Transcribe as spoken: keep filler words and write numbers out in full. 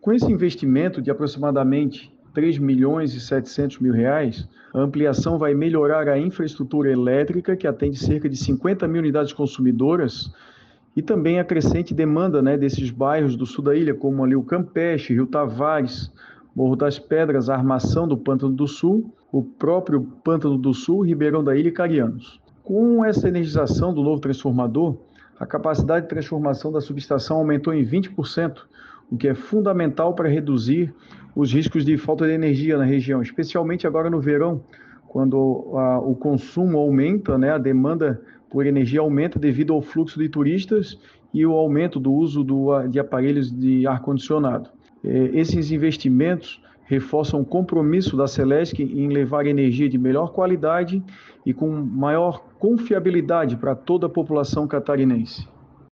Com esse investimento de aproximadamente três milhões e setecentos mil reais, a ampliação vai melhorar a infraestrutura elétrica, que atende cerca de cinquenta mil unidades consumidoras, e também a crescente demanda, né, desses bairros do sul da ilha, como ali o Campeche, Rio Tavares, Morro das Pedras, a Armação do Pântano do Sul, o próprio Pântano do Sul, Ribeirão da Ilha e Carianos. Com essa energização do novo transformador, a capacidade de transformação da subestação aumentou em vinte por cento, o que é fundamental para reduzir os riscos de falta de energia na região, especialmente agora no verão, quando a, o consumo aumenta, né, a demanda por energia aumenta devido ao fluxo de turistas e o aumento do uso do, de aparelhos de ar-condicionado. Esses investimentos reforçam o compromisso da Celesc em levar energia de melhor qualidade e com maior confiabilidade para toda a população catarinense.